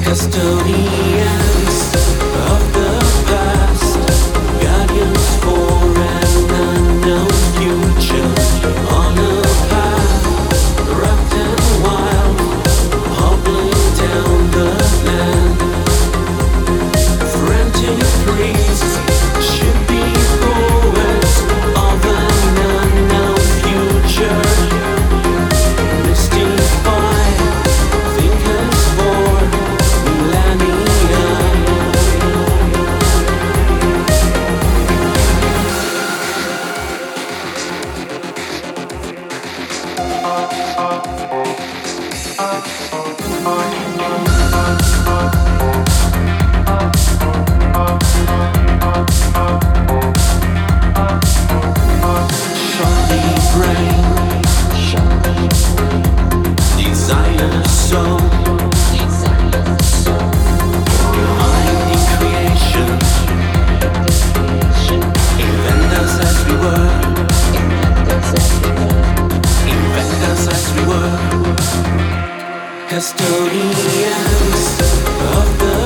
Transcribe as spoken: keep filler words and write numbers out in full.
Custodians of the past, guardians for an unknown future. On a path, wrapped and wild, hobbling down the land. Frantic priests should be poets of an unknown future. Mystify thinkers for millennia. Shortly brain, desire soul, mind in creation, invent us as we were, invent us as we were, custodians of the